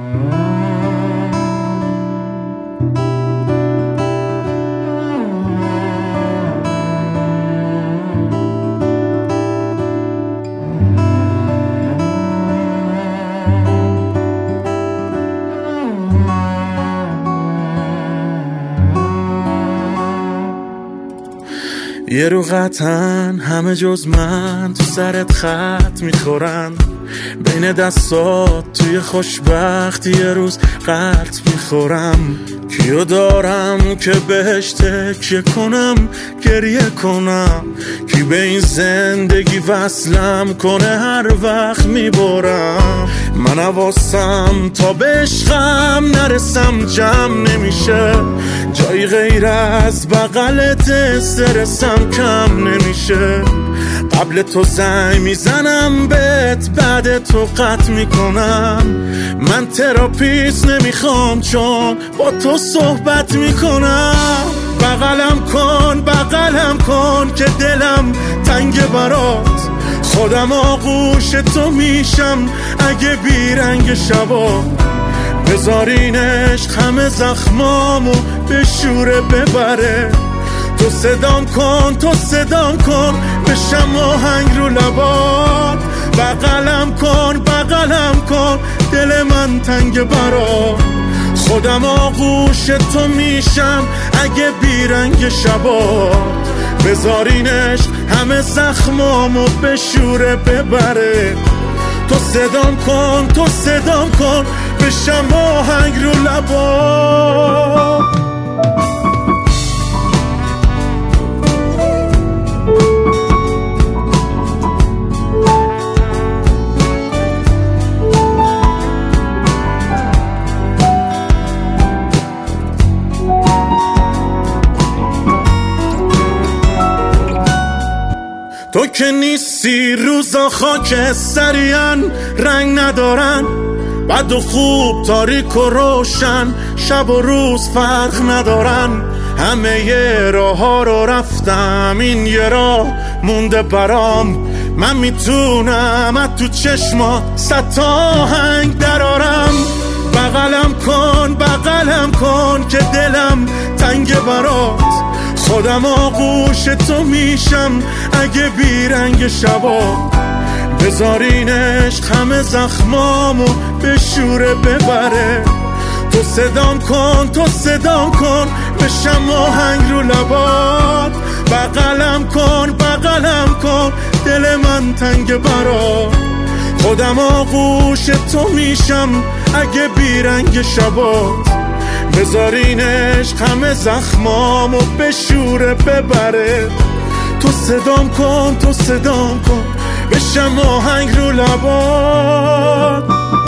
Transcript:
یه رو قطعن همه جز من تو سرت خط میخورن، بین دستات توی خوشبختی یه روز قلط میخورم. کیو دارم که بهش تکیه کنم گریه کنم، کی به این زندگی وصلم کنه هر وقت میبرم. من حواسم تا به عشقم نرسم جمع نمیشه، جایی غیر از بغلت استرسم کم نمیشه. قبل تو زنگ میزنم بهت بعد تو قطع میکنم. من تراپیست نمیخوام چون با تو صحبت میکنم. بغلم کن که دلم تنگ برات، خودم آغوش تو میشم اگه بیرنگ شبا. بذارین عشق همه زخمامو به شوره ببره. تو صدام کن بشم آهنگ رو لبات. بغلم کن دل من تنگ برات، خودم آغوش تو میشم اگه بیرنگ شبات. بذارینش همه زخمامو به شوره ببره. تو صدام کن بشم آهنگ رو لبات. تو که نیستی روزا خاکستریان رنگ ندارن، بد و خوب تاریک و روشن شب و روز فرق ندارن. همه یه راه ها رو رفتم این یه راه مونده برام. من میتونم از تو چشما 100 تا آهنگ درارم. بغلم کن که دلم تنگ برات، خودم آغوش تو میشم اگه بیرنگ شبا. بذارین عشق همه زخمامو به شوره ببره. تو صدام کن بشم آهنگ رو لبات. بغلم کن دل من تنگ برات، خودم آغوش تو میشم اگه بیرنگ شبات. بذارین عشق همه زخمامو به شوره ببره. تو صدام کن بشم آهنگ رو لبات.